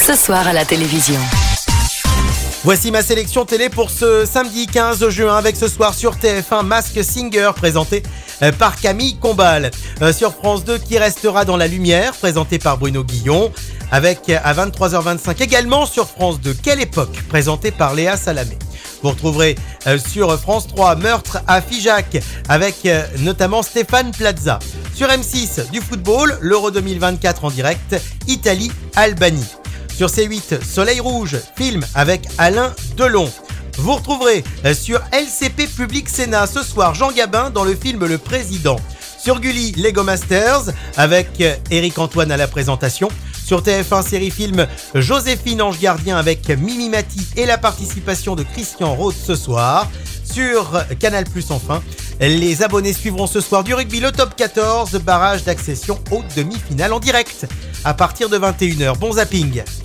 ce soir à la télévision. Voici ma sélection télé pour ce samedi 15 juin avec ce soir sur TF1 Masked Singer présenté par Camille Combal. Sur France 2 Qui restera dans la lumière présenté par Bruno Guillon. Avec à 23h25 également sur France 2 Quelle époque présenté par Léa Salamé. Vous retrouverez sur France 3 Meurtre à Figeac avec notamment Stéphane Plaza. Sur M6 du football, l'Euro 2024 en direct, Italie-Albanie. Sur C8, Soleil Rouge, film avec Alain Delon. Vous retrouverez sur LCP Public Sénat ce soir Jean Gabin dans le film Le Président. Sur Gulli, Lego Masters avec Éric Antoine à la présentation. Sur TF1 série film Joséphine Ange Gardien avec Mimi Mati et la participation de Christian Rode ce soir. Sur Canal+, enfin, les abonnés suivront ce soir du rugby le top 14, barrage d'accession aux demi-finales en direct à partir de 21h. Bon zapping.